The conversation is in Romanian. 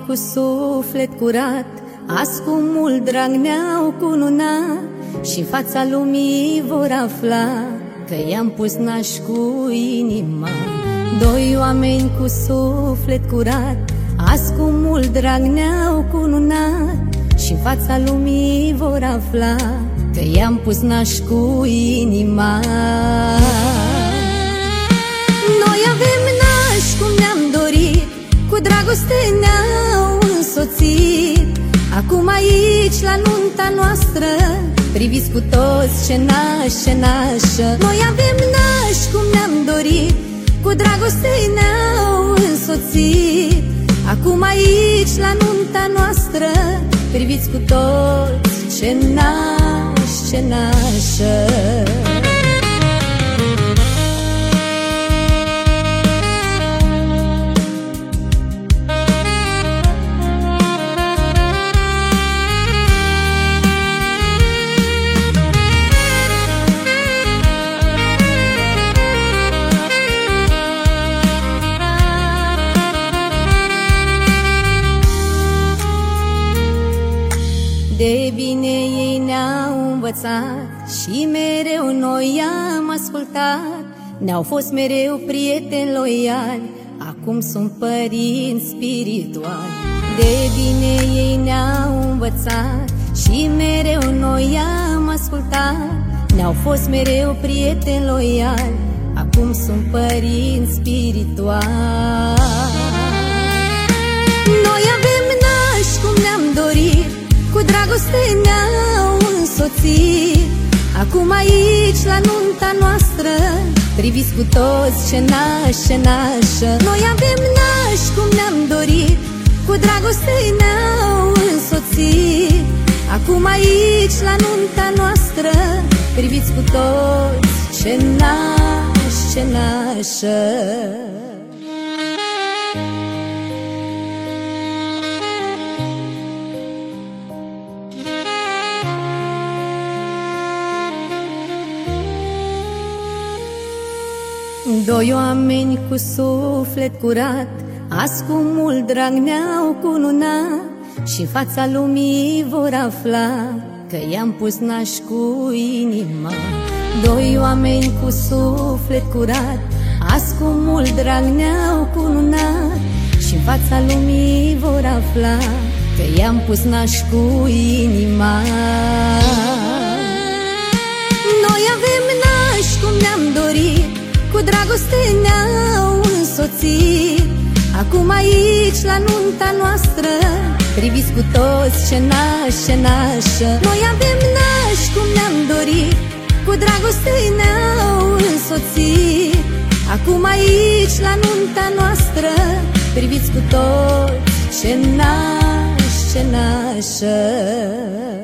cu suflet curat, azi cu mult drag ne-au cununat, și fața lumii vor afla că i-am pus naș cu inima. Doi oameni cu suflet curat, azi cu mult drag ne-au cununat, și fața lumii vor afla că i-am pus naș cu inima. Noi avem naș cum ne-am dorit, cu dragoste ne-au însoțit. Acum aici la nunta noastră, priviți cu toți ce naș, ce nașă. Noi avem naș cum ne-am dorit, cu dragoste ne-au însoțit. Acum aici la nunta noastră, priviți cu toți ce naș, ce nașă. De bine ei ne-au învățat și mereu noi am ascultat. Ne-au fost mereu prieteni loiali, acum sunt părinți spirituali. De bine ei ne-au învățat și mereu noi am ascultat. Ne-au fost mereu prieteni loiali, acum sunt părinți spirituali. Noi avem nași cum ne-am dorit, cu dragoste ne-au însoțit. Acum aici la nunta noastră, priviți cu toți ce naș, ce nașă. Noi avem naș cum ne-am dorit, cu dragoste ne-au însoțit. Acum aici la nunta noastră, priviți cu toți ce naș, ce nașă. Doi oameni cu suflet curat, azi cu mult drag ne-au cununat, și fața lumii vor afla că i-am pus naș cu inima. Doi oameni cu suflet curat, azi cu mult drag ne-au cununat, și fața lumii vor afla că i-am pus naș cu inima. Noi avem naș cum ne-am dorit, cu dragoste ne-au însoțit. Acum aici la nunta noastră, priviți cu toți ce naș, ce nașă. Noi avem naș cum ne-am dorit, cu dragoste ne-au însoțit. Acum aici la nunta noastră, priviți cu toți ce naș, ce nașă.